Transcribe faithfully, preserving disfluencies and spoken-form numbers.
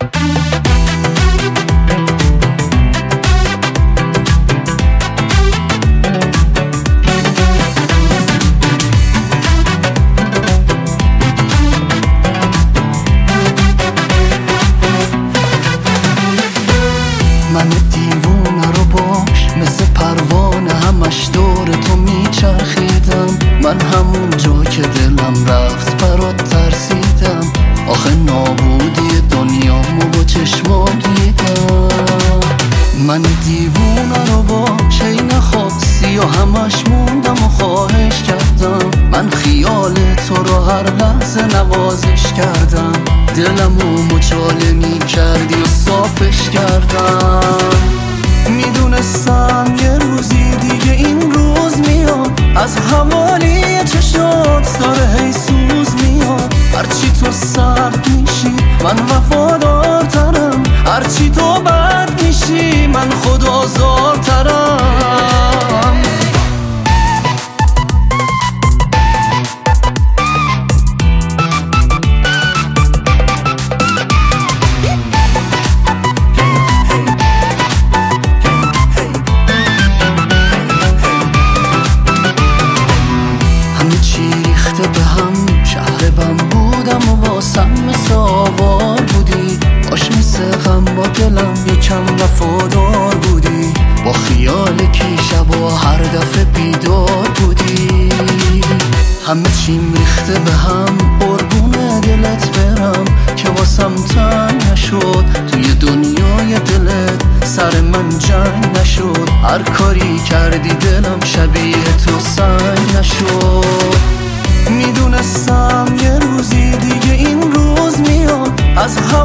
من دیوونه رو باش مثل پروانه همش دور تو میچرخیدم. من همون جا که دلم رفت برات ترسیدم. آخه نابودی دنیامو با چشما دیدم. من دیوونه رو باش ای نخواستی و همش موندم و خواهش کردم. من خیال تو رو هر لحظه نوازش کردم. دلمو مچاله می کردی و صافش کردم. میدونستم یه روزی دیگه این روز میاد. از حوالی چشات داره هی سوز میاد. هرچی تو سرد میشی من وفادارترم. هرچی تو بد میشی من خودآزارترم. به هم شهر بم بودم و واسم مثل آوار بودی. باش مثل غم با دلم یکم وفادار بودی. با خیال کی شب و هر دفعه بیدار بودی. همه چیم ریخته به هم قربون دلت برم که واسم تنگ نشد. توی دنیای دلت سر من جنگ نشد. هر کاری کردی دلم شبیه تو سنگ نشد. میدونستم یه روزی دیگه این روز میاد. از